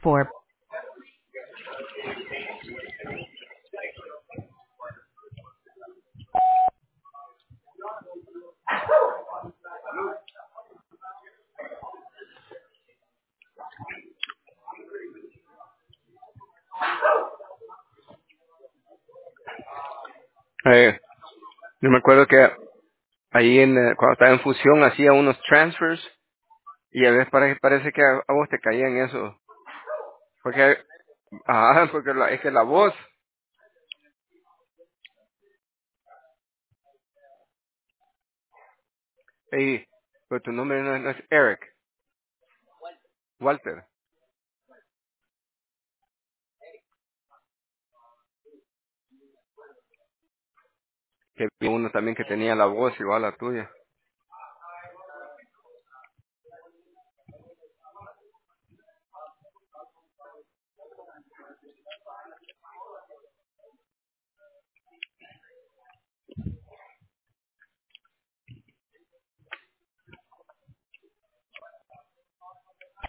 for. Yo me acuerdo que ahí cuando estaba en fusión hacía unos transfers y a veces parece que a vos te caían eso. Porque, porque es que la voz. Pero tu nombre no es Eric, Walter. Que vi uno también que tenía la voz igual a la tuya.